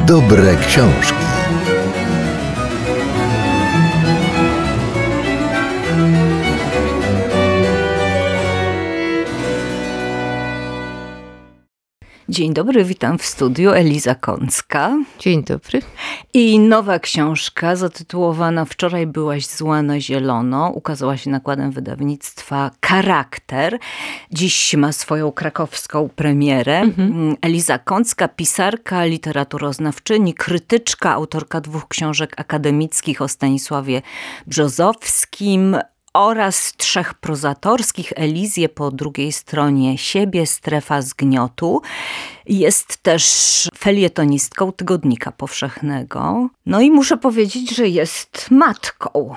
Dobre książki. Dzień dobry, witam w studiu, Eliza Kącka. Dzień dobry. I nowa książka zatytułowana Wczoraj byłaś zła na zielono ukazała się nakładem wydawnictwa Charakter. Dziś ma swoją krakowską premierę. Eliza Kącka, pisarka, literaturoznawczyni, krytyczka, autorka 2 książek akademickich o Stanisławie Brzozowskim oraz 3 prozatorskich, Elizję po drugiej stronie siebie, Strefa zgniotu. Jest też felietonistką Tygodnika Powszechnego. No i muszę powiedzieć, że jest matką.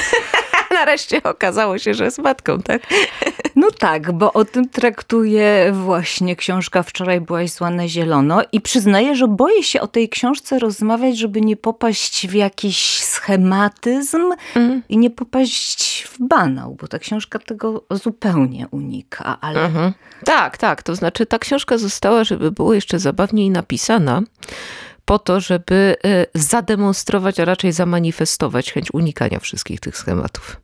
Nareszcie okazało się, że jest matką, tak? No tak, bo o tym traktuje właśnie książka Wczoraj byłaś zła na zielono i przyznaję, że boję się o tej książce rozmawiać, żeby nie popaść w jakiś schematyzm i nie popaść w banał, bo ta książka tego zupełnie unika. Ale... Tak, to znaczy ta książka została, żeby było jeszcze zabawniej napisana, po to, żeby zademonstrować, a raczej zamanifestować chęć unikania wszystkich tych schematów.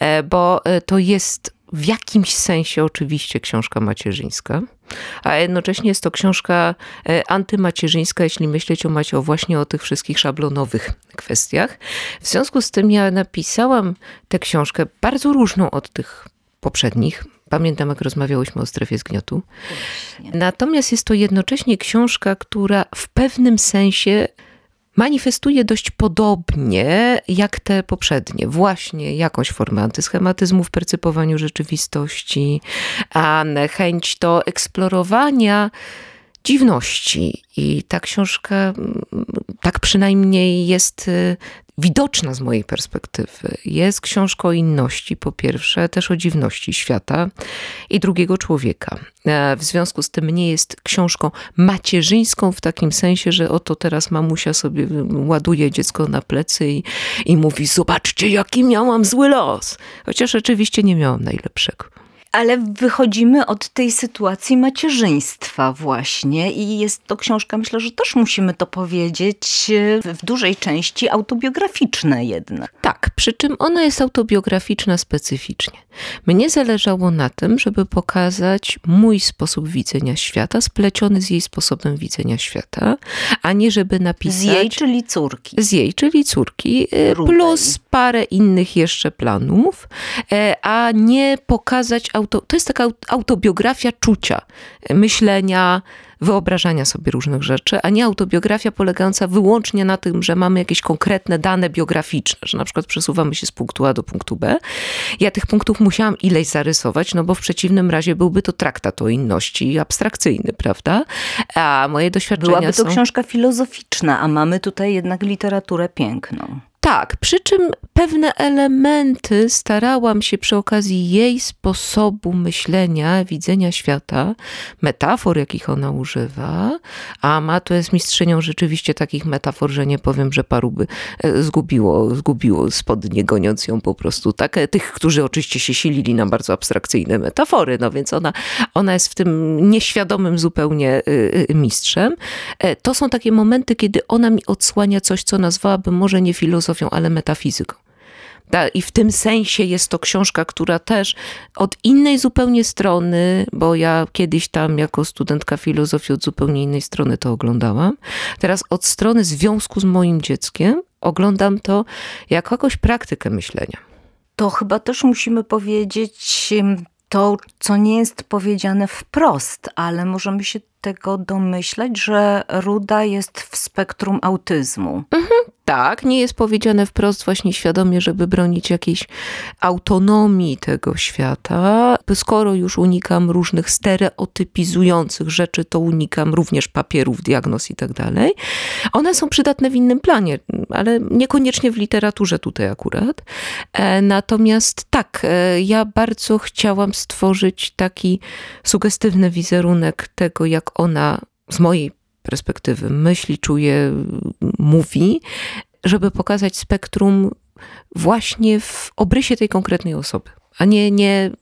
Bo to jest w jakimś sensie oczywiście książka macierzyńska, a jednocześnie jest to książka antymacierzyńska, jeśli myśleć właśnie o tych wszystkich szablonowych kwestiach. W związku z tym ja napisałam tę książkę bardzo różną od tych poprzednich. Pamiętam, jak rozmawiałyśmy o Strefie zgniotu. Właśnie. Natomiast jest to jednocześnie książka, która w pewnym sensie manifestuje dość podobnie jak te poprzednie. Właśnie jakąś formę antyschematyzmu w percypowaniu rzeczywistości, a chęć do eksplorowania dziwności. I ta książka tak przynajmniej jest widoczna z mojej perspektywy. Jest książką o inności, po pierwsze, też o dziwności świata i drugiego człowieka. W związku z tym nie jest książką macierzyńską w takim sensie, że oto teraz mamusia sobie ładuje dziecko na plecy i mówi: zobaczcie, jaki miałam zły los. Chociaż rzeczywiście nie miałam najlepszego. Ale wychodzimy od tej sytuacji macierzyństwa właśnie i jest to książka, myślę, że też musimy to powiedzieć, w dużej części autobiograficzna jednak. Tak, przy czym ona jest autobiograficzna specyficznie. Mnie zależało na tym, żeby pokazać mój sposób widzenia świata, spleciony z jej sposobem widzenia świata, a nie żeby napisać... Z jej, czyli córki. Z jej, czyli córki, Rudej. plus parę innych jeszcze planów, a nie pokazać... To jest taka autobiografia czucia, myślenia, wyobrażania sobie różnych rzeczy, a nie autobiografia polegająca wyłącznie na tym, że mamy jakieś konkretne dane biograficzne, że na przykład przesuwamy się z punktu A do punktu B. Ja tych punktów musiałam ileś zarysować, no bo w przeciwnym razie byłby to traktat o inności abstrakcyjny, prawda? A moje doświadczenia Byłaby to książka filozoficzna, a mamy tutaj jednak literaturę piękną. Tak, przy czym pewne elementy starałam się przy okazji jej sposobu myślenia, widzenia świata, metafor, jakich ona używa, a Amato jest mistrzynią rzeczywiście takich metafor, że nie powiem, że paru by zgubiło spodnie, goniąc ją po prostu. Tak, tych, którzy oczywiście się silili na bardzo abstrakcyjne metafory, no więc ona jest w tym nieświadomym zupełnie mistrzem. To są takie momenty, kiedy ona mi odsłania coś, co nazwałabym może nie filozofią, ale metafizyką. I w tym sensie jest to książka, która też od innej zupełnie strony, bo ja kiedyś tam jako studentka filozofii od zupełnie innej strony to oglądałam. Teraz od strony związku z moim dzieckiem oglądam to jako jakąś praktykę myślenia. To chyba też musimy powiedzieć to, co nie jest powiedziane wprost, ale możemy się tego domyślać, że Ruda jest w spektrum autyzmu. Tak, nie jest powiedziane wprost właśnie świadomie, żeby bronić jakiejś autonomii tego świata. Skoro już unikam różnych stereotypizujących rzeczy, to unikam również papierów, diagnoz i tak dalej. One są przydatne w innym planie, ale niekoniecznie w literaturze tutaj akurat. Natomiast tak, ja bardzo chciałam stworzyć taki sugestywny wizerunek tego, jak ona z mojej perspektywy myśli, czuje, mówi, żeby pokazać spektrum właśnie w obrysie tej konkretnej osoby, a nie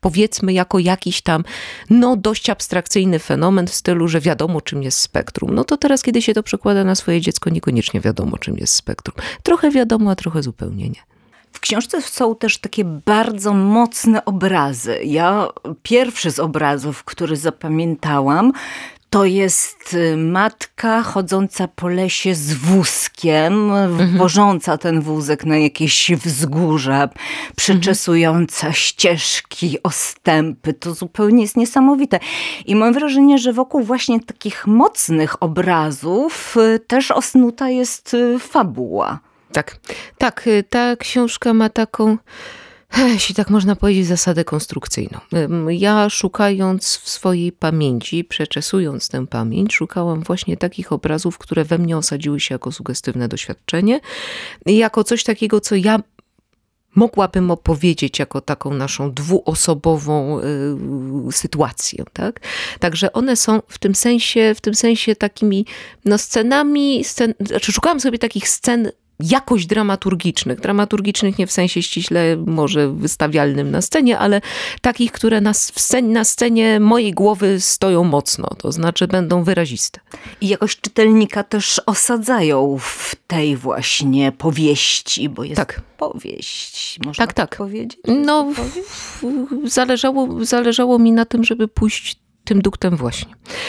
powiedzmy jako jakiś tam dość abstrakcyjny fenomen w stylu, że wiadomo czym jest spektrum. No to teraz, kiedy się to przekłada na swoje dziecko, niekoniecznie wiadomo czym jest spektrum. Trochę wiadomo, a trochę zupełnie nie. W książce są też takie bardzo mocne obrazy. Ja pierwszy z obrazów, który zapamiętałam, to jest matka chodząca po lesie z wózkiem, wożąca ten wózek na jakieś wzgórza, przeczesująca ścieżki, ostępy. To zupełnie jest niesamowite. I mam wrażenie, że wokół właśnie takich mocnych obrazów też osnuta jest fabuła. Tak, ta książka ma taką, jeśli tak można powiedzieć, zasadę konstrukcyjną. Ja szukając w swojej pamięci, przeczesując tę pamięć, szukałam właśnie takich obrazów, które we mnie osadziły się jako sugestywne doświadczenie, jako coś takiego, co ja mogłabym opowiedzieć jako taką naszą dwuosobową sytuację, tak? Także one są w tym sensie takimi scenami, znaczy szukałam sobie takich scen jakoś dramaturgicznych nie w sensie ściśle może wystawialnym na scenie, ale takich, które na scenie mojej głowy stoją mocno, to znaczy będą wyraziste. I jakoś czytelnika też osadzają w tej właśnie powieści, bo jest powieść, można tak powiedzieć? No, zależało mi na tym, żeby pójść tym duktem właśnie.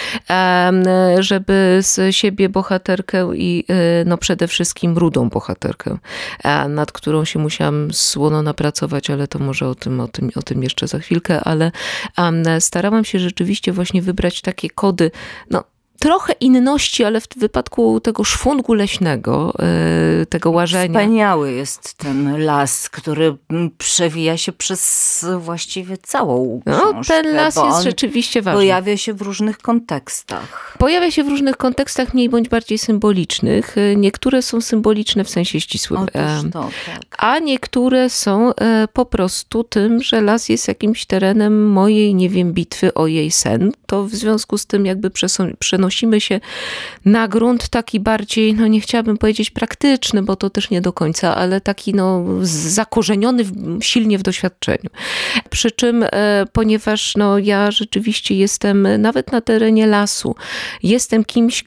Żeby z siebie bohaterkę i przede wszystkim rudą bohaterkę, nad którą się musiałam słono napracować, ale to może o tym jeszcze za chwilkę, ale starałam się rzeczywiście właśnie wybrać takie kody, trochę inności, ale w wypadku tego szwungu leśnego, tego łażenia. Wspaniały jest ten las, który przewija się przez właściwie całą książkę. Ten las jest rzeczywiście ważny. Pojawia się w różnych kontekstach. Mniej bądź bardziej symbolicznych. Niektóre są symboliczne w sensie ścisłym. Tak. A niektóre są po prostu tym, że las jest jakimś terenem mojej, bitwy o jej sen. To w związku z tym jakby przenosimy się na grunt taki bardziej, nie chciałabym powiedzieć praktyczny, bo to też nie do końca, ale taki zakorzeniony silnie w doświadczeniu. Przy czym, ponieważ ja rzeczywiście jestem nawet na terenie lasu, jestem kimś,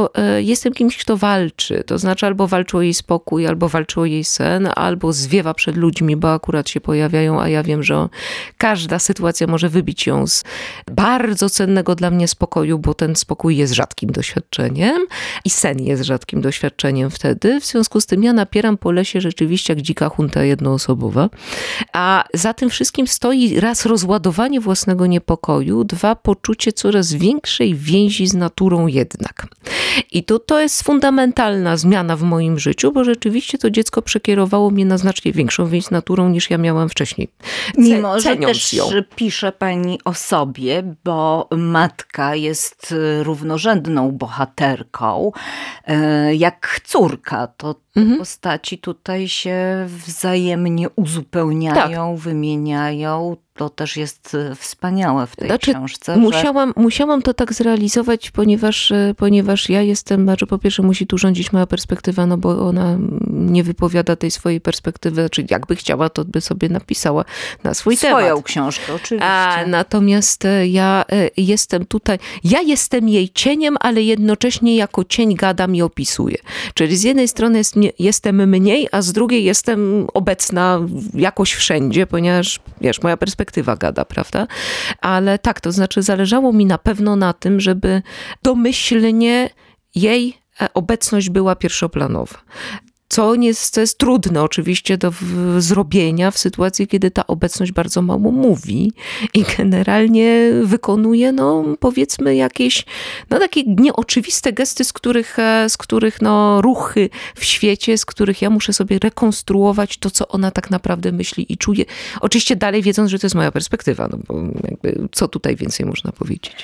kto walczy. To znaczy albo walczy o jej spokój, albo walczy o jej sen, albo zwiewa przed ludźmi, bo akurat się pojawiają, a ja wiem, że każda sytuacja może wybić ją z bardzo cennego dla mnie spokoju, bo ten spokój jest rzadkim doświadczeniem i sen jest rzadkim doświadczeniem wtedy. W związku z tym ja napieram po lesie rzeczywiście jak dzika hunta jednoosobowa. A za tym wszystkim stoi raz rozładowanie własnego niepokoju, dwa poczucie coraz większej więzi z naturą jednak. I to jest fundamentalna zmiana w moim życiu, bo rzeczywiście to dziecko przekierowało mnie na znacznie większą więź z naturą niż ja miałam wcześniej. Mimo, że też pisze pani o sobie, bo matka jest równorzędną bohaterką, jak córka. To postaci tutaj się wzajemnie uzupełniają, wymieniają. To też jest wspaniałe w tej książce. Musiałam to tak zrealizować, ponieważ ja jestem, po pierwsze musi tu rządzić moja perspektywa, bo ona nie wypowiada tej swojej perspektywy, czyli jakby chciała, to by sobie napisała na swój temat. Swoją książkę, oczywiście. Natomiast ja jestem tutaj, ja jestem jej cieniem, ale jednocześnie jako cień gadam i opisuję. Czyli z jednej strony jestem mniej, a z drugiej jestem obecna jakoś wszędzie, ponieważ moja perspektywa gada, prawda? Ale tak, to znaczy zależało mi na pewno na tym, żeby domyślnie jej obecność była pierwszoplanowa. Co jest trudne oczywiście do zrobienia w sytuacji, kiedy ta obecność bardzo mało mówi i generalnie wykonuje, powiedzmy jakieś, takie nieoczywiste gesty, z których ruchy w świecie, z których ja muszę sobie rekonstruować to, co ona tak naprawdę myśli i czuje. Oczywiście dalej wiedząc, że to jest moja perspektywa, bo jakby co tutaj więcej można powiedzieć.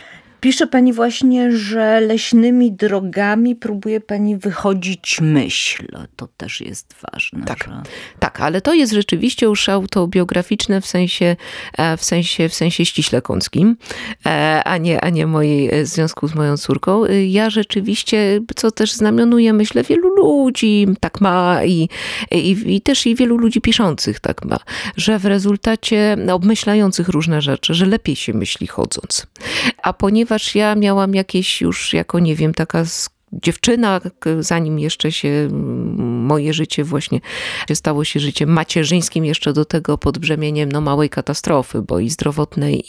Pisze pani właśnie, że leśnymi drogami próbuje pani wychodzić myśl. To też jest ważne. Tak, że... tak, ale to jest rzeczywiście już autobiograficzne w sensie ściśle kąckim, a nie mojej, w związku z moją córką. Ja rzeczywiście, co też znamionuje, myślę, wielu ludzi tak ma i też i wielu ludzi piszących tak ma, że w rezultacie obmyślających różne rzeczy, że lepiej się myśli chodząc. A ponieważ ja miałam jakieś już jako, nie wiem, taka dziewczyna, zanim jeszcze się moje życie właśnie stało się życiem macierzyńskim, jeszcze do tego pod brzemieniem małej katastrofy, bo i zdrowotnej,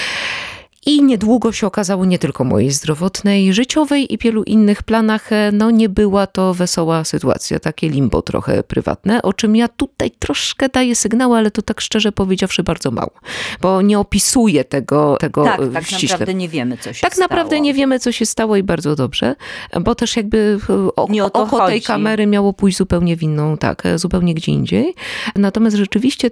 i niedługo się okazało nie tylko mojej zdrowotnej, życiowej i wielu innych planach, nie była to wesoła sytuacja, takie limbo trochę prywatne, o czym ja tutaj troszkę daję sygnały, ale to tak szczerze powiedziawszy bardzo mało, bo nie opisuję tego tak ściśle. naprawdę nie wiemy, co się stało. Tak naprawdę nie wiemy, co się stało i bardzo dobrze, bo też jakby oko tej kamery miało pójść zupełnie w inną, zupełnie gdzie indziej. Natomiast rzeczywiście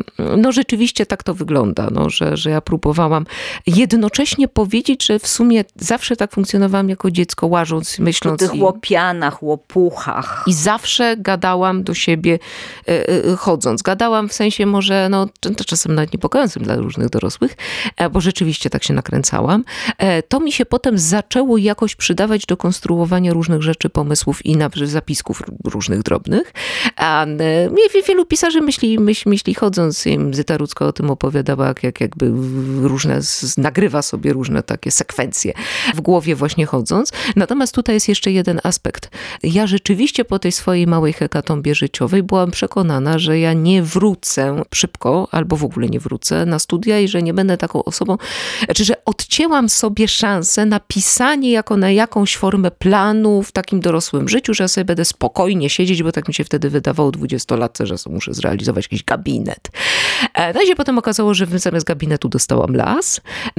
tak to wygląda, że ja próbowałam jednocześnie powiedzieć, że w sumie zawsze tak funkcjonowałam jako dziecko, łażąc, myśląc. O tych łopianach, łopuchach. I zawsze gadałam do siebie chodząc. Gadałam w sensie może, czasem nawet niepokojącym dla różnych dorosłych, bo rzeczywiście tak się nakręcałam. To mi się potem zaczęło jakoś przydawać do konstruowania różnych rzeczy, pomysłów i zapisków różnych drobnych. A wielu pisarzy myśli chodząc. Zyta Rudzka o tym opowiadała, jakby różne nagrywa sobie różne takie sekwencje w głowie właśnie chodząc. Natomiast tutaj jest jeszcze jeden aspekt. Ja rzeczywiście po tej swojej małej hekatombie życiowej byłam przekonana, że ja nie wrócę szybko, albo w ogóle nie wrócę na studia i że nie będę taką osobą, że odcięłam sobie szansę na pisanie jako na jakąś formę planu w takim dorosłym życiu, że ja sobie będę spokojnie siedzieć, bo tak mi się wtedy wydawało 20-latce, że muszę zrealizować jakiś gabinet. No i się potem okazało, że zamiast gabinetu dostałam las.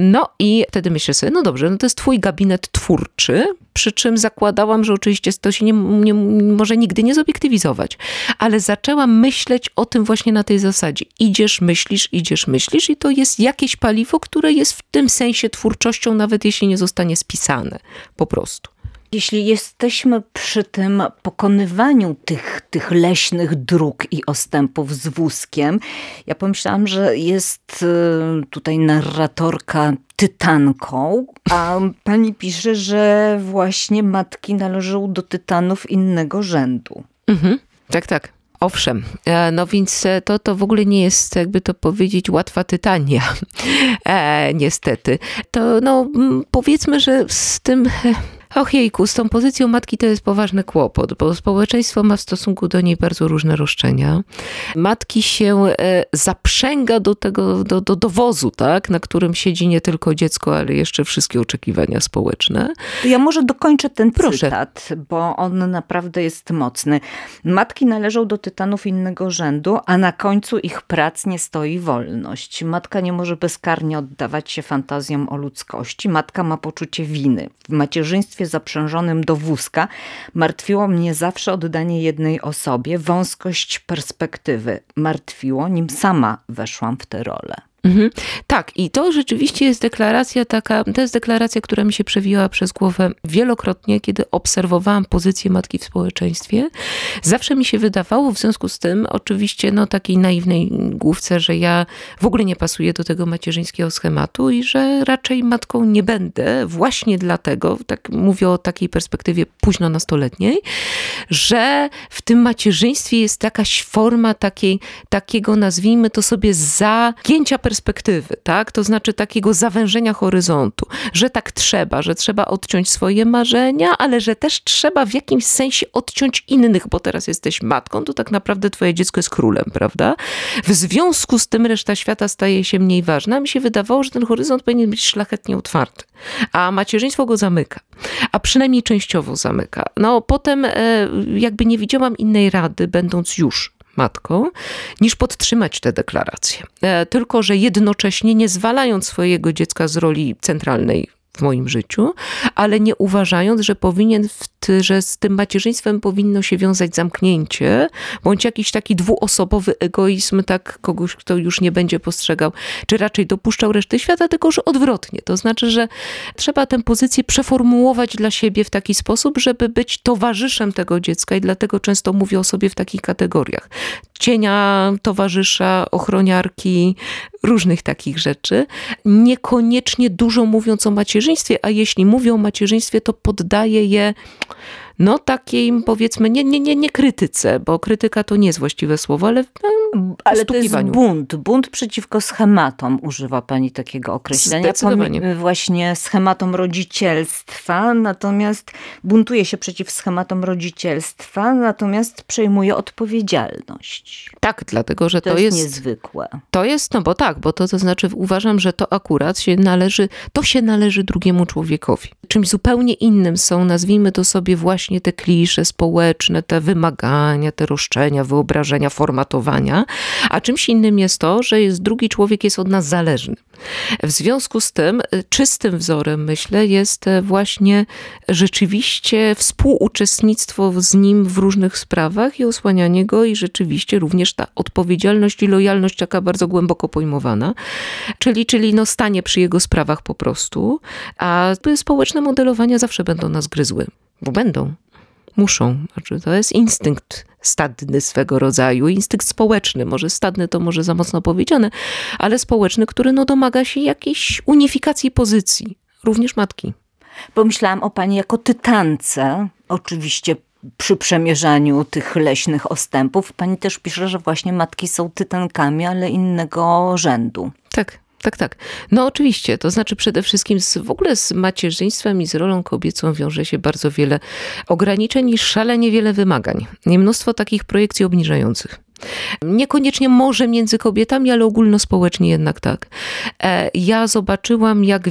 I wtedy myślę sobie, dobrze, to jest twój gabinet twórczy, przy czym zakładałam, że oczywiście to się nie może nigdy nie zobiektywizować, ale zaczęłam myśleć o tym właśnie na tej zasadzie. Idziesz, myślisz i to jest jakieś paliwo, które jest w tym sensie twórczością, nawet jeśli nie zostanie spisane. Po prostu. Jeśli jesteśmy przy tym pokonywaniu tych leśnych dróg i ostępów z wózkiem, ja pomyślałam, że jest tutaj narratorka tytanką, a pani pisze, że właśnie matki należą do tytanów innego rzędu. Tak. Owszem, więc to w ogóle nie jest, jakby to powiedzieć, łatwa tytania, niestety. To powiedzmy, że z tym... z tą pozycją matki to jest poważny kłopot, bo społeczeństwo ma w stosunku do niej bardzo różne roszczenia. Matki się zaprzęga do wozu, tak, na którym siedzi nie tylko dziecko, ale jeszcze wszystkie oczekiwania społeczne. Ja może dokończę ten cytat, bo on naprawdę jest mocny. Matki należą do tytanów innego rzędu, a na końcu ich prac nie stoi wolność. Matka nie może bezkarnie oddawać się fantazjom o ludzkości. Matka ma poczucie winy. W macierzyństwie zaprzężonym do wózka martwiło mnie zawsze oddanie jednej osobie, wąskość perspektywy. Martwiło, nim sama weszłam w tę rolę. Tak, i to rzeczywiście jest deklaracja, która mi się przewijała przez głowę wielokrotnie, kiedy obserwowałam pozycję matki w społeczeństwie. Zawsze mi się wydawało w związku z tym, oczywiście takiej naiwnej główce, że ja w ogóle nie pasuję do tego macierzyńskiego schematu i że raczej matką nie będę, właśnie dlatego, tak mówię o takiej perspektywie późno nastoletniej, że w tym macierzyństwie jest jakaś forma takiego, nazwijmy to sobie, zagięcia perspektywy, tak? To znaczy takiego zawężenia horyzontu, że tak trzeba, że trzeba odciąć swoje marzenia, ale że też trzeba w jakimś sensie odciąć innych, bo teraz jesteś matką, to tak naprawdę twoje dziecko jest królem, prawda? W związku z tym reszta świata staje się mniej ważna. Mi się wydawało, że ten horyzont powinien być szlachetnie otwarty, a macierzyństwo go zamyka, a przynajmniej częściowo zamyka. Potem jakby nie widziałam innej rady, będąc już matką, niż podtrzymać tę deklarację. Tylko że jednocześnie nie zwalając swojego dziecka z roli centralnej w moim życiu, ale nie uważając, że że z tym macierzyństwem powinno się wiązać zamknięcie, bądź jakiś taki dwuosobowy egoizm, tak kogoś, kto już nie będzie postrzegał, czy raczej dopuszczał resztę świata, tylko że odwrotnie. To znaczy, że trzeba tę pozycję przeformułować dla siebie w taki sposób, żeby być towarzyszem tego dziecka i dlatego często mówię o sobie w takich kategoriach. Cienia, towarzysza, ochroniarki, różnych takich rzeczy. Niekoniecznie dużo mówiąc o macierzyństwie, a jeśli mówię o macierzyństwie, to poddaję je takiej, powiedzmy, nie krytyce, bo krytyka to nie jest właściwe słowo, ale to jest bunt przeciwko schematom, używa pani takiego określenia. Zdecydowanie. Właśnie schematom rodzicielstwa, natomiast buntuje się przeciw schematom rodzicielstwa, natomiast przejmuje odpowiedzialność. Tak, dlatego, że to jest niezwykłe. To jest, bo to znaczy uważam, że to akurat się należy drugiemu człowiekowi. Czymś zupełnie innym są, nazwijmy to sobie właśnie te klisze społeczne, te wymagania, te roszczenia, wyobrażenia, formatowania, a czymś innym jest to, że drugi człowiek jest od nas zależny. W związku z tym czystym wzorem, myślę, jest właśnie rzeczywiście współuczestnictwo z nim w różnych sprawach i osłanianie go i rzeczywiście również ta odpowiedzialność i lojalność taka bardzo głęboko pojmowana, czyli stanie przy jego sprawach po prostu, a społeczne modelowania zawsze będą nas gryzły, bo muszą. Znaczy, to jest instynkt stadny swego rodzaju, instynkt społeczny, może stadny to może za mocno powiedziane, ale społeczny, który domaga się jakiejś unifikacji pozycji, również matki. Pomyślałam o pani jako tytance, oczywiście przy przemierzaniu tych leśnych ostępów. Pani też pisze, że właśnie matki są tytankami, ale innego rzędu. Tak. No oczywiście, to znaczy przede wszystkim w ogóle z macierzyństwem i z rolą kobiecą wiąże się bardzo wiele ograniczeń i szalenie wiele wymagań. I mnóstwo takich projekcji obniżających. Niekoniecznie może między kobietami, ale ogólnospołecznie jednak tak. Ja zobaczyłam, jak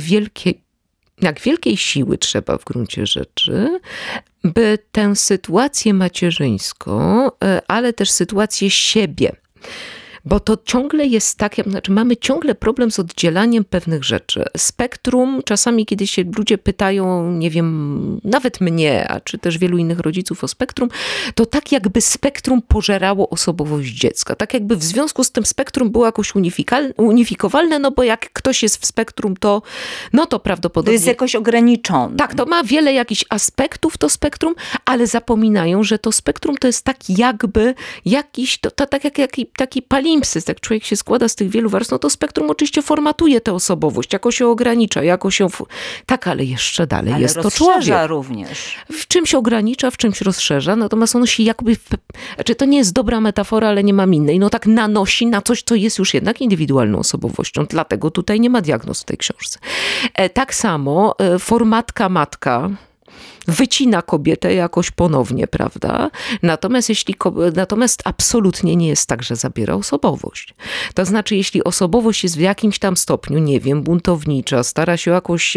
wielkiej siły trzeba w gruncie rzeczy, by tę sytuację macierzyńską, ale też sytuację siebie, bo to ciągle jest tak, mamy ciągle problem z oddzielaniem pewnych rzeczy. Spektrum, czasami kiedy się ludzie pytają, nie wiem, nawet mnie, a czy też wielu innych rodziców o spektrum, to tak jakby spektrum pożerało osobowość dziecka. Tak jakby w związku z tym spektrum było jakoś unifikowalne, bo jak ktoś jest w spektrum, to prawdopodobnie... To jest jakoś ograniczone. Tak, to ma wiele jakichś aspektów to spektrum, ale zapominają, że to spektrum to jest tak jakby jakiś, tak jak taki palimpsest, jak człowiek się składa z tych wielu warstw, to spektrum oczywiście formatuje tę osobowość, jakoś się ogranicza, jakoś ją... Tak, ale jeszcze dalej jest to człowiek. Również. W czymś ogranicza, w czymś rozszerza, natomiast ono się jakby... to nie jest dobra metafora, ale nie mam innej. Tak nanosi na coś, co jest już jednak indywidualną osobowością. Dlatego tutaj nie ma diagnoz w tej książce. Tak samo formatka-matka wycina kobietę jakoś ponownie, prawda? Natomiast absolutnie nie jest tak, że zabiera osobowość. To znaczy, jeśli osobowość jest w jakimś tam stopniu, nie wiem, buntownicza, stara się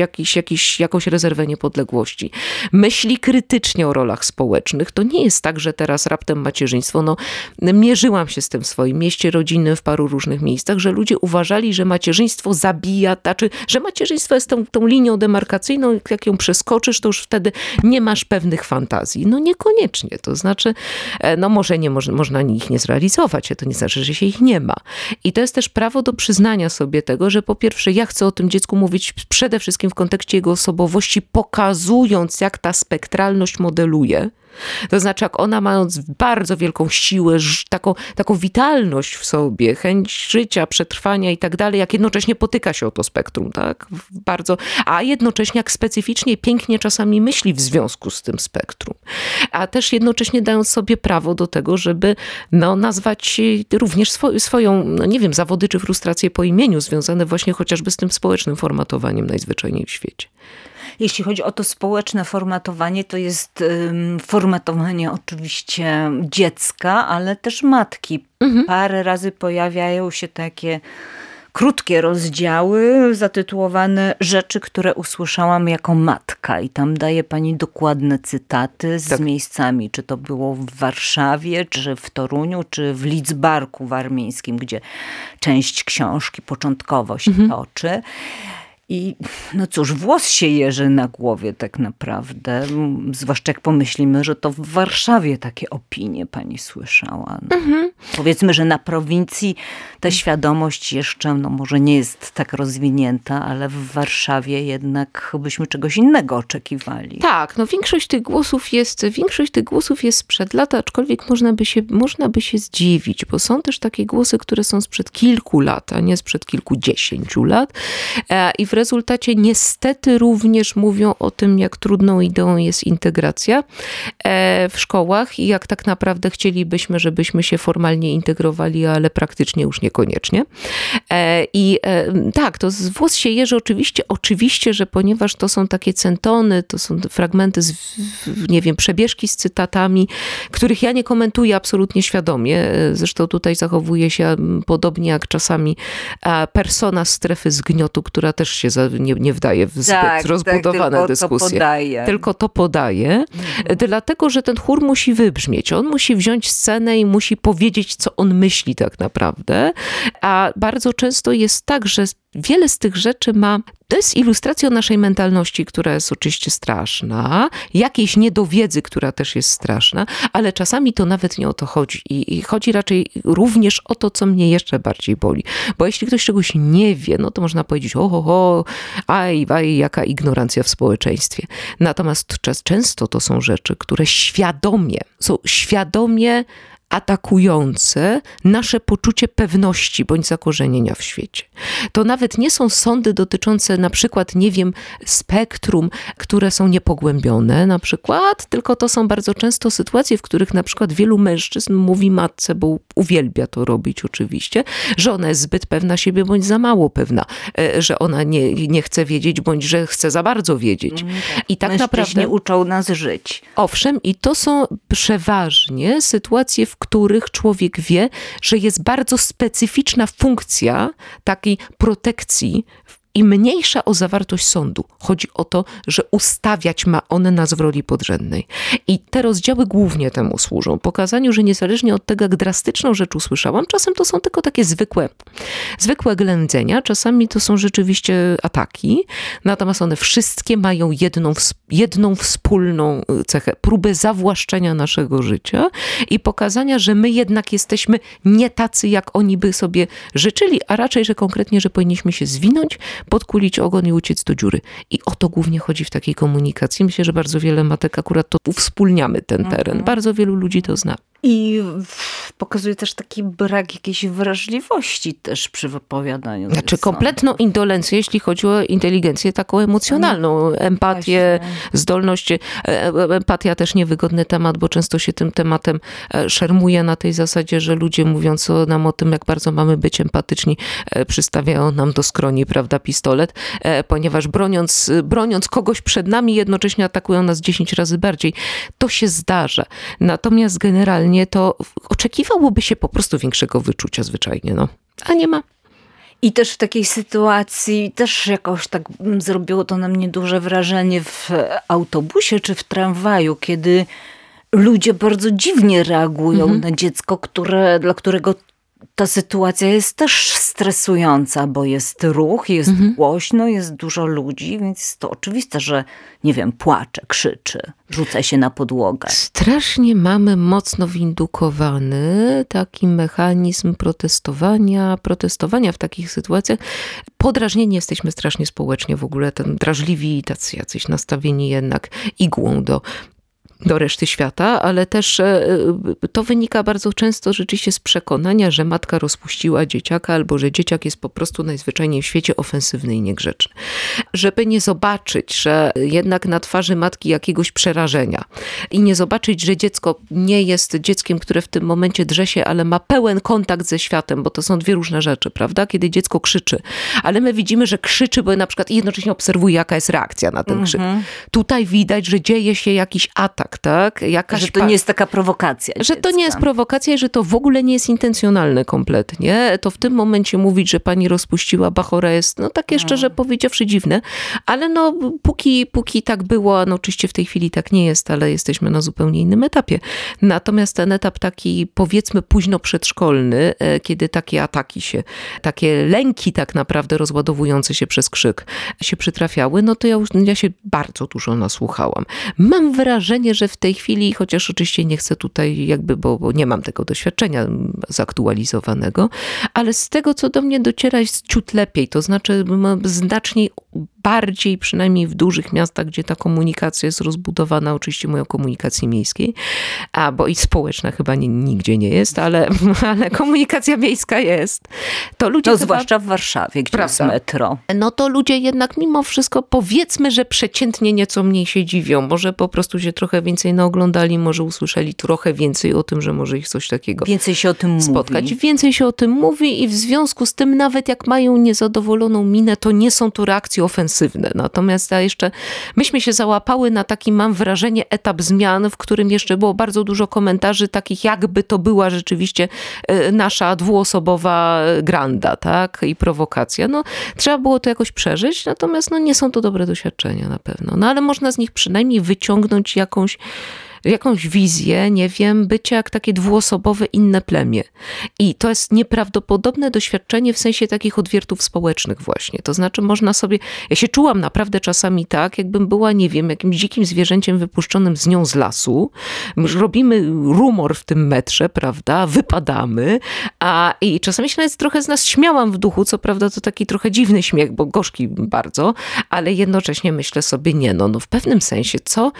jakąś rezerwę niepodległości, myśli krytycznie o rolach społecznych, to nie jest tak, że teraz raptem macierzyństwo, mierzyłam się z tym w swoim mieście rodzinnym, w paru różnych miejscach, że ludzie uważali, że macierzyństwo zabija, że macierzyństwo jest tą linią demarkacyjną, jak ją przeskoczysz, to już wtedy nie masz pewnych fantazji. Niekoniecznie. To znaczy, może nie można ich nie zrealizować, to nie znaczy, że się ich nie ma. I to jest też prawo do przyznania sobie tego, że po pierwsze ja chcę o tym dziecku mówić przede wszystkim w kontekście jego osobowości, pokazując, jak ta spektralność modeluje. To znaczy, jak ona mając bardzo wielką siłę, taką witalność w sobie, chęć życia, przetrwania i tak dalej, jak jednocześnie potyka się o to spektrum, tak? A jednocześnie jak specyficznie, pięknie czasami myśli w związku z tym spektrum. A też jednocześnie dając sobie prawo do tego, żeby nazwać również swoją, nie wiem, zawody czy frustracje po imieniu, związane właśnie chociażby z tym społecznym formatowaniem najzwyczajniej w świecie. Jeśli chodzi o to społeczne formatowanie, to jest formatowanie oczywiście dziecka, ale też matki. Parę razy pojawiają się takie krótkie rozdziały zatytułowane Rzeczy, które usłyszałam jako matka. I tam daje pani dokładne cytaty z miejscami, czy to było w Warszawie, czy w Toruniu, czy w Lidzbarku warmińskim, gdzie część książki początkowo się toczy. I no cóż, włos się jeży na głowie tak naprawdę. Zwłaszcza jak pomyślimy, że to w Warszawie takie opinie pani słyszała. No. Powiedzmy, że na prowincji ta świadomość jeszcze może nie jest tak rozwinięta, ale w Warszawie jednak byśmy czegoś innego oczekiwali. Tak, no większość tych głosów jest sprzed lat, aczkolwiek można by się zdziwić, bo są też takie głosy, które są sprzed kilku lat, a nie sprzed kilkudziesięciu lat. I w rezultacie niestety również mówią o tym, jak trudną ideą jest integracja w szkołach i jak tak naprawdę chcielibyśmy, żebyśmy się formalnie integrowali, ale praktycznie już niekoniecznie. I tak, to włos się jeży oczywiście, że ponieważ to są takie centony, to są fragmenty przebieżki z cytatami, których ja nie komentuję absolutnie świadomie. Zresztą tutaj zachowuje się podobnie jak czasami persona strefy zgniotu, która też się nie wdaje w zbyt rozbudowane dyskusje. Tylko to podaje, dlatego, że ten chór musi wybrzmieć. On musi wziąć scenę i musi powiedzieć, co on myśli tak naprawdę. A bardzo często jest tak, że wiele z tych rzeczy to jest ilustracją naszej mentalności, która jest oczywiście straszna, jakiejś niedowiedzy, która też jest straszna, ale czasami to nawet nie o to chodzi. I chodzi raczej również o to, co mnie jeszcze bardziej boli. Bo jeśli ktoś czegoś nie wie, no to można powiedzieć, aj, jaka ignorancja w społeczeństwie. Natomiast często to są rzeczy, które są świadomie atakujące nasze poczucie pewności bądź zakorzenienia w świecie. To nawet nie są sądy dotyczące na przykład, spektrum, które są niepogłębione na przykład, tylko to są bardzo często sytuacje, w których na przykład wielu mężczyzn mówi matce, bo uwielbia to robić oczywiście, że ona jest zbyt pewna siebie bądź za mało pewna, że ona nie chce wiedzieć bądź że chce za bardzo wiedzieć. I tak naprawdę uczą nas żyć. Owszem, i to są przeważnie sytuacje, w których człowiek wie, że jest bardzo specyficzna funkcja takiej protekcji i mniejsza o zawartość sądu. Chodzi o to, że ustawiać ma on nas w roli podrzędnej. I te rozdziały głównie temu służą. Pokazaniu, że niezależnie od tego, jak drastyczną rzecz usłyszałam, czasem to są tylko takie zwykłe ględzenia, czasami to są rzeczywiście ataki, natomiast one wszystkie mają jedną wspólną cechę. Próbę zawłaszczenia naszego życia i pokazania, że my jednak jesteśmy nie tacy, jak oni by sobie życzyli, a raczej, że konkretnie, że powinniśmy się zwinąć, podkulić ogon i uciec do dziury. I o to głównie chodzi w takiej komunikacji. Myślę, że bardzo wiele matek akurat to uwspólniamy ten teren. Bardzo wielu ludzi to zna. I pokazuje też taki brak jakiejś wrażliwości też przy wypowiadaniu. Znaczy kompletną indolencję, jeśli chodzi o inteligencję taką emocjonalną, empatię, zdolność. Empatia też niewygodny temat, bo często się tym tematem szermuje na tej zasadzie, że ludzie mówiąc nam o tym, jak bardzo mamy być empatyczni, przystawiają nam do skroni, prawda, pistolet, ponieważ broniąc kogoś przed nami, jednocześnie atakują nas 10 razy bardziej. To się zdarza. Natomiast generalnie to oczekiwałoby się po prostu większego wyczucia zwyczajnie, a nie ma. I też w takiej sytuacji też jakoś tak zrobiło to na mnie duże wrażenie w autobusie czy w tramwaju, kiedy ludzie bardzo dziwnie reagują na dziecko, dla którego ta sytuacja jest też stresująca, bo jest ruch, jest głośno, jest dużo ludzi, więc jest to oczywiste, że płacze, krzyczy, rzuca się na podłogę. Strasznie mamy mocno windukowany taki mechanizm protestowania w takich sytuacjach. Podrażnieni jesteśmy strasznie społecznie w ogóle, drażliwi, tacy jacyś nastawieni jednak igłą do reszty świata, ale też to wynika bardzo często rzeczywiście z przekonania, że matka rozpuściła dzieciaka albo że dzieciak jest po prostu najzwyczajniej w świecie ofensywny i niegrzeczny. Żeby nie zobaczyć, że jednak na twarzy matki jakiegoś przerażenia i nie zobaczyć, że dziecko nie jest dzieckiem, które w tym momencie drze się, ale ma pełen kontakt ze światem, bo to są dwie różne rzeczy, prawda? Kiedy dziecko krzyczy, ale my widzimy, że krzyczy, bo na przykład jednocześnie obserwuje, jaka jest reakcja na ten krzyk. Tutaj widać, że dzieje się jakiś atak. jednak, tak? Że to nie jest taka prowokacja Że dziecka. to nie jest prowokacja i że to w ogóle nie jest intencjonalne kompletnie. To w tym momencie mówić, że pani rozpuściła bachora jest, takie szczerze powiedziawszy dziwne, ale póki tak było, oczywiście w tej chwili tak nie jest, ale jesteśmy na zupełnie innym etapie. Natomiast ten etap taki, powiedzmy, późno przedszkolny, kiedy takie ataki takie lęki tak naprawdę rozładowujące się przez krzyk się przytrafiały, to ja się bardzo dużo nasłuchałam. Mam wrażenie, że w tej chwili, chociaż oczywiście nie chcę tutaj bo nie mam tego doświadczenia zaktualizowanego, ale z tego, co do mnie dociera, jest ciut lepiej. To znaczy znacznie bardziej, przynajmniej w dużych miastach, gdzie ta komunikacja jest rozbudowana, oczywiście mówię o komunikacji miejskiej, bo i społeczna chyba nigdzie nie jest, ale komunikacja miejska jest. To ludzie zwłaszcza w Warszawie, gdzie jest metro. To ludzie jednak mimo wszystko, powiedzmy, że przeciętnie nieco mniej się dziwią. Może po prostu się trochę więcej naoglądali, może usłyszeli trochę więcej o tym, że może ich coś takiego więcej się o tym spotkać. Mówi. Więcej się o tym mówi i w związku z tym nawet jak mają niezadowoloną minę, to nie są to reakcje ofensywne. Natomiast myśmy się załapały na taki, mam wrażenie, etap zmian, w którym jeszcze było bardzo dużo komentarzy takich, jakby to była rzeczywiście nasza dwuosobowa granda, tak? I prowokacja. Trzeba było to jakoś przeżyć, natomiast nie są to dobre doświadczenia na pewno. Ale można z nich przynajmniej wyciągnąć jakąś wizję, nie wiem, bycia jak takie dwuosobowe inne plemię. I to jest nieprawdopodobne doświadczenie w sensie takich odwiertów społecznych właśnie. To znaczy można sobie, ja się czułam naprawdę czasami tak, jakbym była, nie wiem, jakimś dzikim zwierzęciem wypuszczonym z nią z lasu. Robimy rumor w tym metrze, prawda, wypadamy, i czasami się nawet trochę z nas śmiałam w duchu, co prawda to taki trochę dziwny śmiech, bo gorzki bardzo, ale jednocześnie myślę sobie, w pewnym sensie,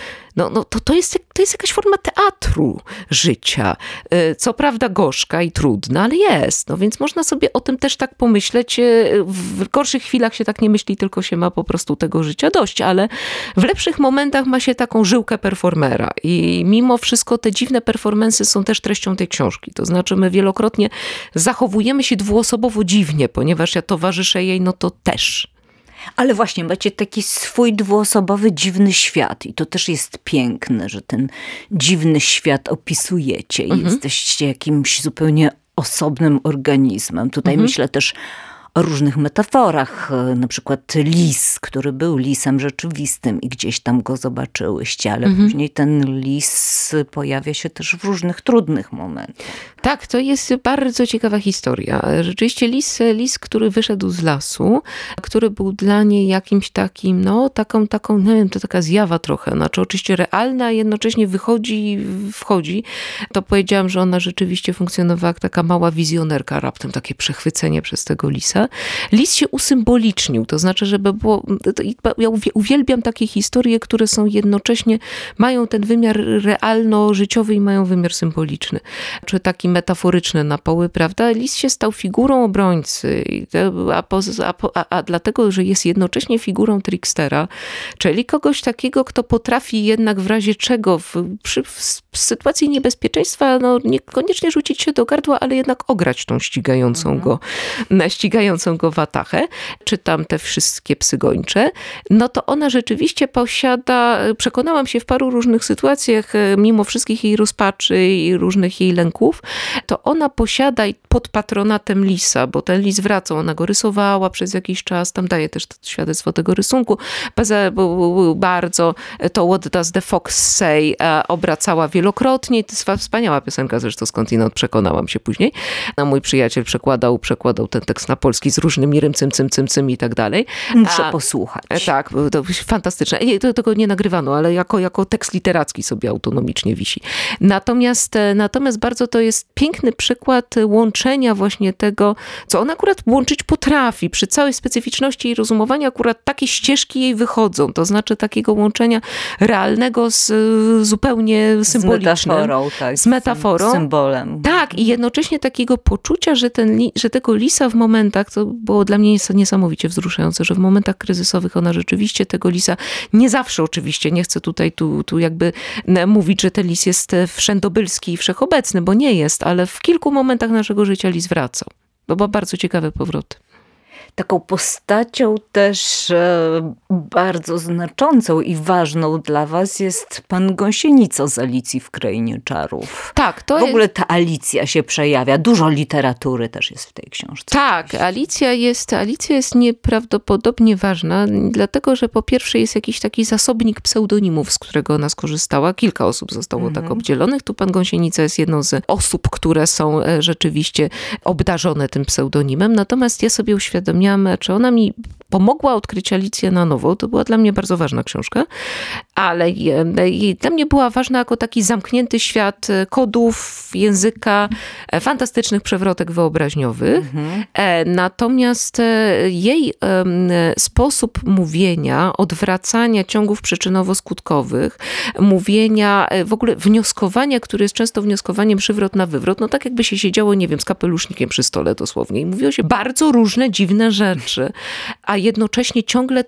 to jest jakaś forma teatru życia. Co prawda gorzka i trudna, ale jest. Więc można sobie o tym też tak pomyśleć. W gorszych chwilach się tak nie myśli, tylko się ma po prostu tego życia dość, ale w lepszych momentach ma się taką żyłkę performera. I mimo wszystko te dziwne performance'y są też treścią tej książki. To znaczy my wielokrotnie zachowujemy się dwuosobowo dziwnie, ponieważ ja towarzyszę jej, to też. Ale właśnie macie taki swój dwuosobowy, dziwny świat i to też jest piękne, że ten dziwny świat opisujecie i jesteście jakimś zupełnie osobnym organizmem. Tutaj myślę też o różnych metaforach, na przykład lis, który był lisem rzeczywistym i gdzieś tam go zobaczyłyście, ale później ten lis pojawia się też w różnych trudnych momentach. Tak, to jest bardzo ciekawa historia. Rzeczywiście lis, który wyszedł z lasu, który był dla niej jakimś takim, taką, nie wiem, to taka zjawa trochę, oczywiście realna, a jednocześnie wchodzi. To powiedziałam, że ona rzeczywiście funkcjonowała jak taka mała wizjonerka, raptem takie przechwycenie przez tego lisa. Lis się usymbolicznił, to znaczy, żeby było, ja uwielbiam takie historie, które są jednocześnie, mają ten wymiar realno-życiowy i mają wymiar symboliczny, czy taki metaforyczny na poły, prawda? Lis się stał figurą obrońcy, a dlatego, że jest jednocześnie figurą trickstera, czyli kogoś takiego, kto potrafi jednak w razie czego w sytuacji niebezpieczeństwa, niekoniecznie rzucić się do gardła, ale jednak ograć tą ścigającą go watachę, czy tam te wszystkie psy gończe, to ona rzeczywiście posiada, przekonałam się w paru różnych sytuacjach, mimo wszystkich jej rozpaczy i różnych jej lęków, to ona posiada pod patronatem lisa, bo ten lis wracał, ona go rysowała przez jakiś czas, tam daje też świadectwo tego rysunku, bardzo to What Does the Fox Say obracała wielokrotnie, to jest wspaniała piosenka zresztą skądinąd, przekonałam się później. Mój przyjaciel przekładał ten tekst na polski z różnymi cym i tak dalej. Muszę posłuchać. Tak, to fantastyczne. Tego nie nagrywano, ale jako tekst literacki sobie autonomicznie wisi. Natomiast bardzo to jest piękny przykład łączenia właśnie tego, co ona akurat łączyć potrafi. Przy całej specyficzności jej rozumowania akurat takie ścieżki jej wychodzą. To znaczy takiego łączenia realnego z zupełnie symbolicznym. Z metaforą. Symbolem. Tak, i jednocześnie takiego poczucia, że tego lisa w momentach, to było dla mnie niesamowicie wzruszające, że w momentach kryzysowych ona rzeczywiście tego lisa, nie zawsze oczywiście, nie chcę tutaj tu jakby mówić, że ten lis jest wszędobylski i wszechobecny, bo nie jest, ale w kilku momentach naszego życia lis wracał. To były bardzo ciekawe powroty. Taką postacią też bardzo znaczącą i ważną dla was jest pan Gąsienica z Alicji w Krainie Czarów. Tak, to w ogóle ta Alicja się przejawia. Dużo literatury też jest w tej książce. Tak, Alicja jest nieprawdopodobnie ważna, dlatego, że po pierwsze jest jakiś taki zasobnik pseudonimów, z którego ona skorzystała. Kilka osób zostało tak obdzielonych. Tu pan Gąsienica jest jedną z osób, które są rzeczywiście obdarzone tym pseudonimem. Natomiast ja sobie uświadomiłam, czy ona mi pomogła odkryć Alicję na nowo. To była dla mnie bardzo ważna książka, ale dla mnie była ważna jako taki zamknięty świat kodów, języka, fantastycznych przewrotek wyobraźniowych. Natomiast jej sposób mówienia, odwracania ciągów przyczynowo-skutkowych, mówienia, w ogóle wnioskowania, które jest często wnioskowaniem przywrot na wywrot, no tak jakby się siedziało, nie wiem, z kapelusznikiem przy stole dosłownie i mówiło się bardzo różne dziwne rzeczy, a jednocześnie ciągle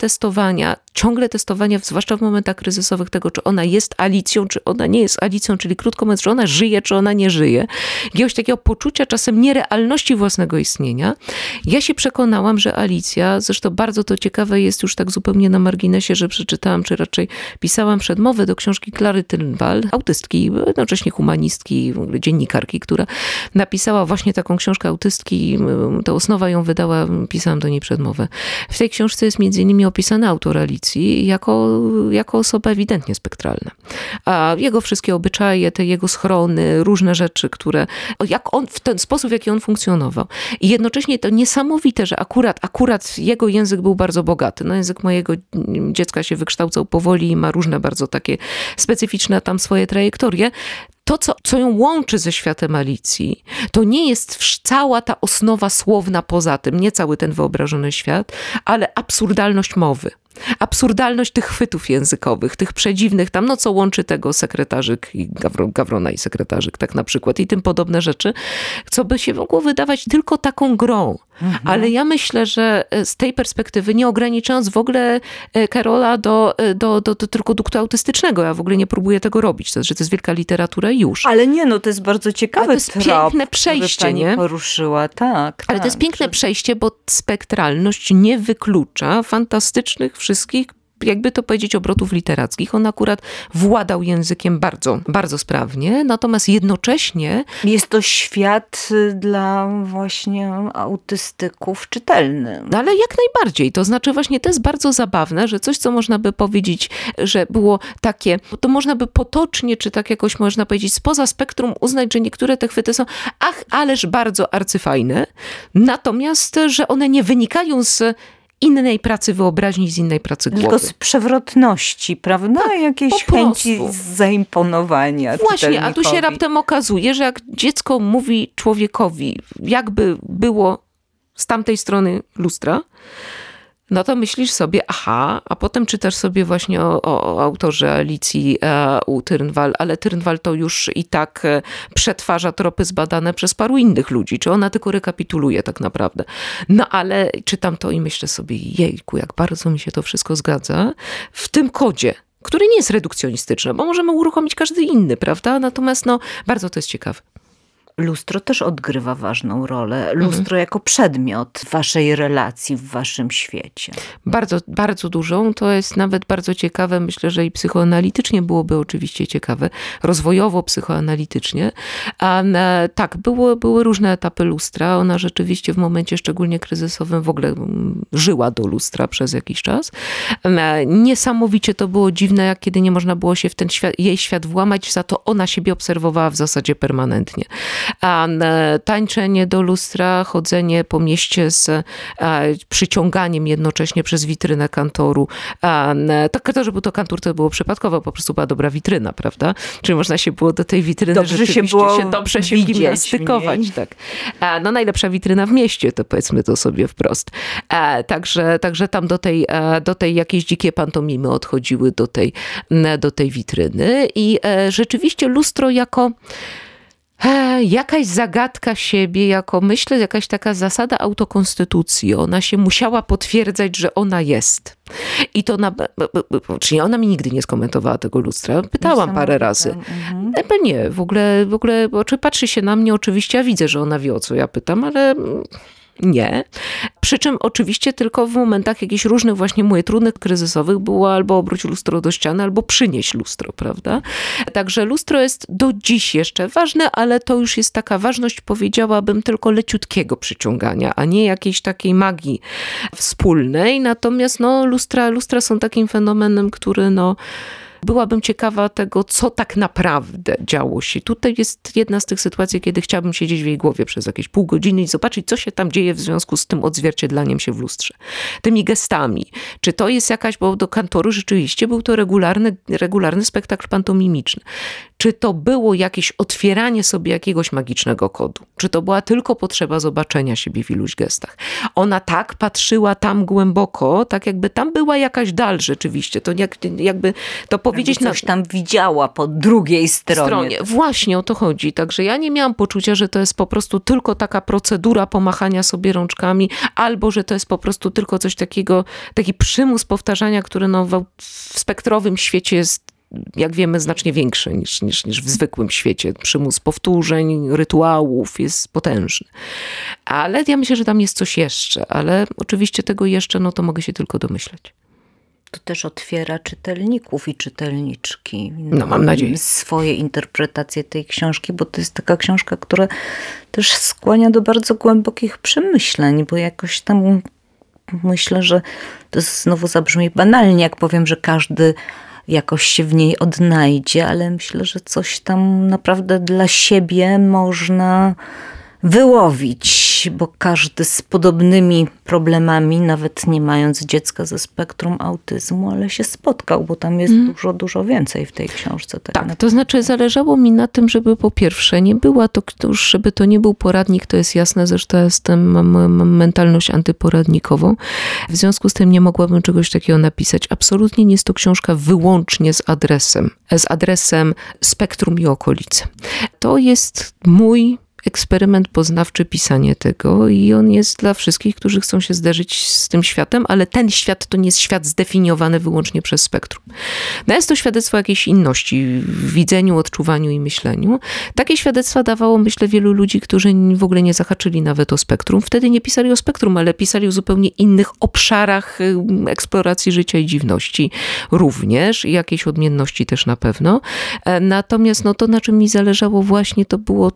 testowania, zwłaszcza w momentach kryzysowych, tego, czy ona jest Alicją, czy ona nie jest Alicją, czyli krótko mówiąc, czy ona żyje, czy ona nie żyje. Jakiegoś takiego poczucia czasem nierealności własnego istnienia. Ja się przekonałam, że Alicja, zresztą bardzo to ciekawe jest już tak zupełnie na marginesie, że przeczytałam, czy raczej pisałam przedmowę do książki Klary Tyrnwall, autystki, jednocześnie humanistki, w ogóle dziennikarki, która napisała właśnie taką książkę autystki. To Osnowa ją wydała, pisałam do niej przedmowę. W tej książce jest między innymi opisany autor Alicji jako osoba ewidentnie spektralna. A jego wszystkie obyczaje, te jego schrony, różne rzeczy, w ten sposób, w jaki on funkcjonował. I jednocześnie to niesamowite, że akurat jego język był bardzo bogaty. No, język mojego dziecka się wykształcał powoli i ma różne bardzo takie specyficzne tam swoje trajektorie. To, co ją łączy ze światem Alicji, to nie jest cała ta osnowa słowna poza tym, nie cały ten wyobrażony świat, ale absurdalność mowy. Absurdalność tych chwytów językowych, tych przedziwnych tam, co łączy tego sekretarzyk i Gawrona i sekretarzyk, tak na przykład, i tym podobne rzeczy, co by się mogło wydawać tylko taką grą. Ale ja myślę, że z tej perspektywy, nie ograniczając w ogóle Carola do tylko duktu autystycznego, ja w ogóle nie próbuję tego robić, to jest wielka literatura i już. Ale nie, to jest bardzo ciekawe. To jest piękne przejście, nie? Poruszyła, tak. Ale to jest piękne przejście, bo spektralność nie wyklucza fantastycznych wszystkich, jakby to powiedzieć, obrotów literackich. On akurat władał językiem bardzo, bardzo sprawnie, natomiast jednocześnie... Jest to świat dla właśnie autystyków czytelny. Ale jak najbardziej. To znaczy właśnie to jest bardzo zabawne, że coś, co można by powiedzieć, że było takie, to można by potocznie, czy tak jakoś można powiedzieć, spoza spektrum uznać, że niektóre te chwyty są ależ bardzo arcyfajne, natomiast, że one nie wynikają z innej pracy wyobraźni, z innej pracy głowy. Tylko z przewrotności, prawda? Tak, jakieś chęci zaimponowania. Właśnie, a tu się raptem okazuje, że jak dziecko mówi człowiekowi, jakby było z tamtej strony lustra, no to myślisz sobie, a potem czytasz sobie właśnie o autorze Alicji u Tyrnwall, ale Tyrnwall to już i tak przetwarza tropy zbadane przez paru innych ludzi, czy ona tylko rekapituluje tak naprawdę. No ale czytam to i myślę sobie, jejku, jak bardzo mi się to wszystko zgadza w tym kodzie, który nie jest redukcjonistyczny, bo możemy uruchomić każdy inny, prawda? Natomiast bardzo to jest ciekawe. Lustro też odgrywa ważną rolę. Lustro jako przedmiot waszej relacji, w waszym świecie. Bardzo, bardzo dużą. To jest nawet bardzo ciekawe. Myślę, że i psychoanalitycznie byłoby oczywiście ciekawe. Rozwojowo, psychoanalitycznie. Tak, były różne etapy lustra. Ona rzeczywiście w momencie szczególnie kryzysowym w ogóle żyła do lustra przez jakiś czas. Niesamowicie to było dziwne, jak kiedy nie można było się w ten jej świat włamać, za to ona siebie obserwowała w zasadzie permanentnie. A tańczenie do lustra, chodzenie po mieście z przyciąganiem jednocześnie przez witrynę kantoru. Tak to, że był to kantor, to było przypadkowo, po prostu była dobra witryna, prawda? Czyli można się było do tej witryny dobrze się gimnastykować. Tak. Najlepsza witryna w mieście, to powiedzmy to sobie wprost. Także tam do tej jakiejś dzikie pantomimy odchodziły do tej witryny i rzeczywiście lustro jako jakaś zagadka siebie, jako myślę, jakaś taka zasada autokonstytucji. Ona się musiała potwierdzać, że ona jest. I to czyli ona mi nigdy nie skomentowała tego lustra. Pytałam parę razy. Nie, w ogóle, czy patrzy się na mnie oczywiście, ja widzę, że ona wie, o co ja pytam, ale Nie. Przy czym oczywiście tylko w momentach jakichś różnych właśnie moich trudnych, kryzysowych było albo obróć lustro do ściany, albo przynieś lustro, prawda? Także lustro jest do dziś jeszcze ważne, ale to już jest taka ważność, powiedziałabym, tylko leciutkiego przyciągania, a nie jakiejś takiej magii wspólnej. Natomiast lustra są takim fenomenem, który byłabym ciekawa tego, co tak naprawdę działo się. Tutaj jest jedna z tych sytuacji, kiedy chciałabym siedzieć w jej głowie przez jakieś pół godziny i zobaczyć, co się tam dzieje w związku z tym odzwierciedlaniem się w lustrze. Tymi gestami. Czy to jest jakaś, bo do kantoru rzeczywiście był to regularny spektakl pantomimiczny. Czy to było jakieś otwieranie sobie jakiegoś magicznego kodu? Czy to była tylko potrzeba zobaczenia siebie w iluś gestach? Ona tak patrzyła tam głęboko, tak jakby tam była jakaś dal rzeczywiście. To jakby to powiedzieć... Coś tam widziała po drugiej stronie. Właśnie o to chodzi. Także ja nie miałam poczucia, że to jest po prostu tylko taka procedura pomachania sobie rączkami, albo że to jest po prostu tylko coś takiego, taki przymus powtarzania, który w spektrowym świecie jest, jak wiemy, znacznie większy niż w zwykłym świecie. Przymus powtórzeń, rytuałów jest potężny. Ale ja myślę, że tam jest coś jeszcze. Ale oczywiście tego jeszcze, to mogę się tylko domyśleć. To też otwiera czytelników i czytelniczki. Mam nadzieję. Swoje interpretacje tej książki, bo to jest taka książka, która też skłania do bardzo głębokich przemyśleń, bo jakoś tam myślę, że to znowu zabrzmi banalnie, jak powiem, że każdy jakoś się w niej odnajdzie, ale myślę, że coś tam naprawdę dla siebie można wyłowić, bo każdy z podobnymi problemami, nawet nie mając dziecka ze spektrum autyzmu, ale się spotkał, bo tam jest dużo więcej w tej książce. Tak, to znaczy zależało mi na tym, żeby po pierwsze nie była to już, żeby to nie był poradnik, to jest jasne, zresztą mam mentalność antyporadnikową. W związku z tym nie mogłabym czegoś takiego napisać. Absolutnie nie jest to książka wyłącznie z adresem spektrum i okolice. To jest mój eksperyment poznawczy, pisanie tego i on jest dla wszystkich, którzy chcą się zderzyć z tym światem, ale ten świat to nie jest świat zdefiniowany wyłącznie przez spektrum. Jest to świadectwo jakiejś inności w widzeniu, odczuwaniu i myśleniu. Takie świadectwa dawało, myślę, wielu ludzi, którzy w ogóle nie zahaczyli nawet o spektrum. Wtedy nie pisali o spektrum, ale pisali o zupełnie innych obszarach eksploracji życia i dziwności również i jakiejś odmienności też na pewno. Natomiast to, na czym mi zależało właśnie, to było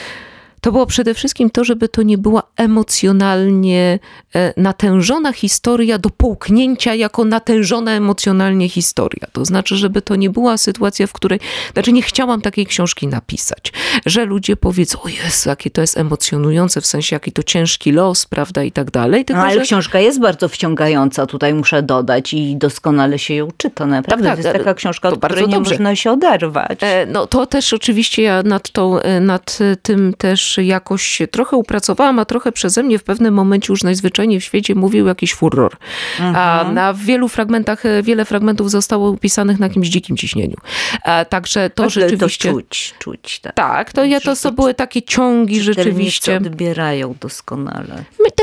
przede wszystkim to, żeby to nie była emocjonalnie natężona historia do połknięcia jako natężona emocjonalnie historia. To znaczy, żeby to nie była sytuacja, w której, nie chciałam takiej książki napisać, że ludzie powiedzą, o Jezu, jakie to jest emocjonujące, w sensie jaki to ciężki los, prawda, i tak dalej. Tylko, ale książka jest bardzo wciągająca, tutaj muszę dodać i doskonale się ją czyta, naprawdę. Tak, to jest taka książka, od której nie można się oderwać. To też oczywiście ja nad tym też jakoś się trochę upracowałam, a trochę przeze mnie w pewnym momencie już najzwyczajniej w świecie mówił jakiś furor. A na wielu fragmentach, wiele fragmentów zostało upisanych na jakimś dzikim ciśnieniu. Także to rzeczywiście... To czuć. Tak, to były takie ciągi rzeczywiście. Odbierają doskonale.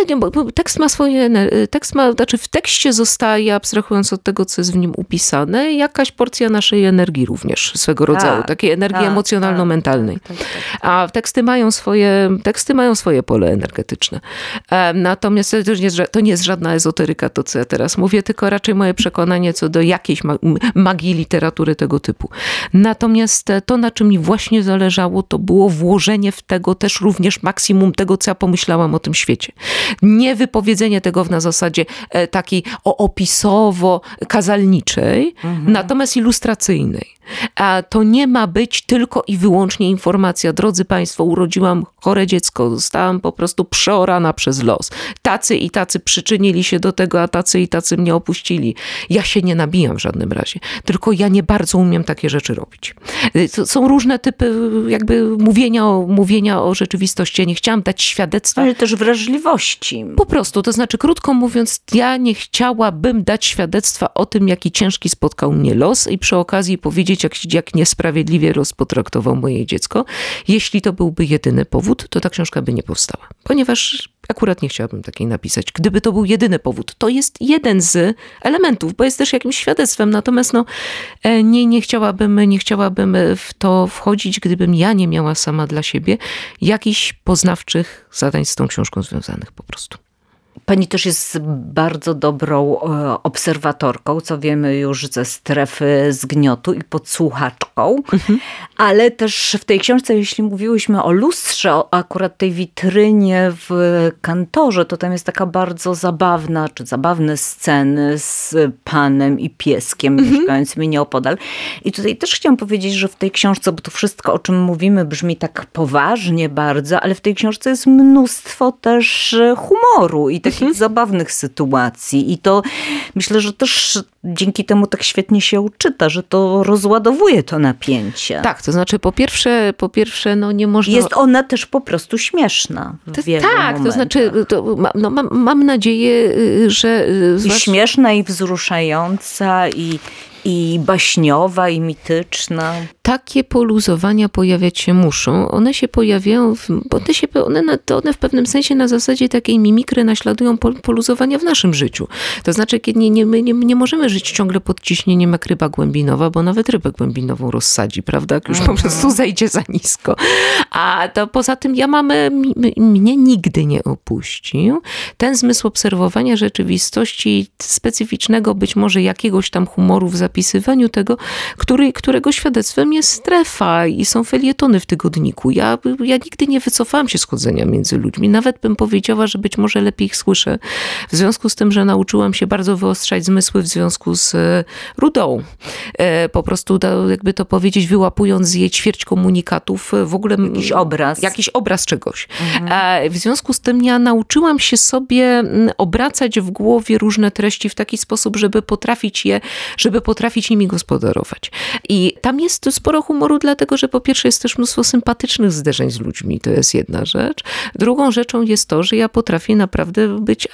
W tekście zostaje, abstrahując od tego, co jest w nim upisane, jakaś porcja naszej energii również swego rodzaju, takiej energii emocjonalno-mentalnej. Tak. A teksty mają swoje pole energetyczne. Natomiast to nie jest żadna ezoteryka, to co ja teraz mówię, tylko raczej moje przekonanie co do jakiejś magii literatury tego typu. Natomiast to, na czym mi właśnie zależało, to było włożenie w tego też również maksimum tego, co ja pomyślałam o tym świecie. Nie wypowiedzenie tego na zasadzie takiej opisowo-kazalniczej, natomiast ilustracyjnej. A to nie ma być tylko i wyłącznie informacja, drodzy Państwo, urodziłam chore dziecko, zostałam po prostu przeorana przez los. Tacy i tacy przyczynili się do tego, a tacy i tacy mnie opuścili. Ja się nie nabijam w żadnym razie, tylko ja nie bardzo umiem takie rzeczy robić. To są różne typy jakby mówienia o rzeczywistości. Ja nie chciałam dać świadectwa. Ale też wrażliwości. Po prostu, to znaczy krótko mówiąc, ja nie chciałabym dać świadectwa o tym, jaki ciężki spotkał mnie los i przy okazji powiedzieć, jak niesprawiedliwie potraktował moje dziecko. Jeśli to byłby jedyny powód, to ta książka by nie powstała. Ponieważ akurat nie chciałabym takiej napisać. Gdyby to był jedyny powód, to jest jeden z elementów, bo jest też jakimś świadectwem. Natomiast nie chciałabym w to wchodzić, gdybym ja nie miała sama dla siebie jakichś poznawczych zadań z tą książką związanych po prostu. Pani też jest bardzo dobrą obserwatorką, co wiemy już ze strefy zgniotu i podsłuchaczką, ale też w tej książce, jeśli mówiłyśmy o lustrze, o akurat tej witrynie w kantorze, to tam jest taka bardzo zabawne sceny z panem i pieskiem mieszkającymi nieopodal. I tutaj też chciałam powiedzieć, że w tej książce, bo to wszystko, o czym mówimy, brzmi tak poważnie bardzo, ale w tej książce jest mnóstwo też humoru i takich zabawnych sytuacji. I to myślę, że też dzięki temu tak świetnie się czyta, że to rozładowuje to napięcie. Tak, to znaczy po pierwsze nie można... Jest ona też po prostu śmieszna w wielu momentach. To znaczy mam nadzieję, że... I śmieszna, i wzruszająca, i baśniowa, i mityczna. Takie poluzowania pojawiać się muszą. One się pojawiają, one w pewnym sensie na zasadzie takiej mimikry naśladują poluzowania w naszym życiu. To znaczy, kiedy my nie możemy żyć ciągle pod ciśnieniem jak ryba głębinowa, bo nawet rybę głębinową rozsadzi, prawda? Jak już po prostu zejdzie za nisko. A to poza tym mnie nigdy nie opuścił ten zmysł obserwowania rzeczywistości specyficznego, być może jakiegoś tam humoru w zapisywaniu tego, którego świadectwem jest strefa i są felietony w tygodniku. Ja nigdy nie wycofałam się z chodzenia między ludźmi. Nawet bym powiedziała, że być może lepiej ich słyszę. W związku z tym, że nauczyłam się bardzo wyostrzać zmysły w związku z rudą. Po prostu, jakby to powiedzieć, wyłapując z jej ćwierć komunikatów w ogóle jakiś obraz czegoś. W związku z tym ja nauczyłam się sobie obracać w głowie różne treści w taki sposób, żeby potrafić nimi gospodarować. I tam jest sporo humoru, dlatego, że po pierwsze jest też mnóstwo sympatycznych zderzeń z ludźmi, to jest jedna rzecz. Drugą rzeczą jest to, że ja potrafię naprawdę być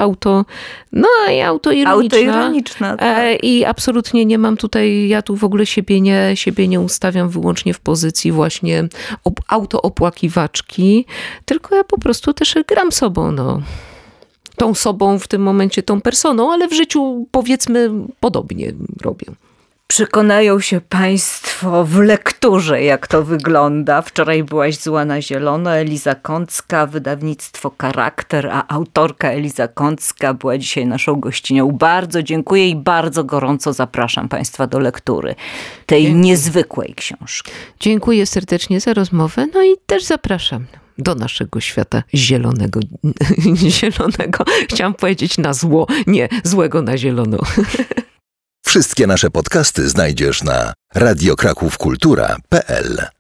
autoironiczna. Tak. I absolutnie nie mam tutaj, ja tu w ogóle siebie nie ustawiam wyłącznie w pozycji właśnie autoopłakiwaczki, tylko ja po prostu też gram sobą, tą sobą w tym momencie, tą personą, ale w życiu powiedzmy podobnie robię. Przekonają się państwo w lekturze, jak to wygląda. Wczoraj byłaś zła na zielono. Eliza Kącka, wydawnictwo Charakter, a autorka Eliza Kącka była dzisiaj naszą gościnią. Bardzo dziękuję i bardzo gorąco zapraszam państwa do lektury tej niezwykłej książki. Dziękuję serdecznie za rozmowę, i też zapraszam do naszego świata zielonego. Chciałam powiedzieć na zło, nie, złego na zielono. Wszystkie nasze podcasty znajdziesz na radiokrakówkultura.pl.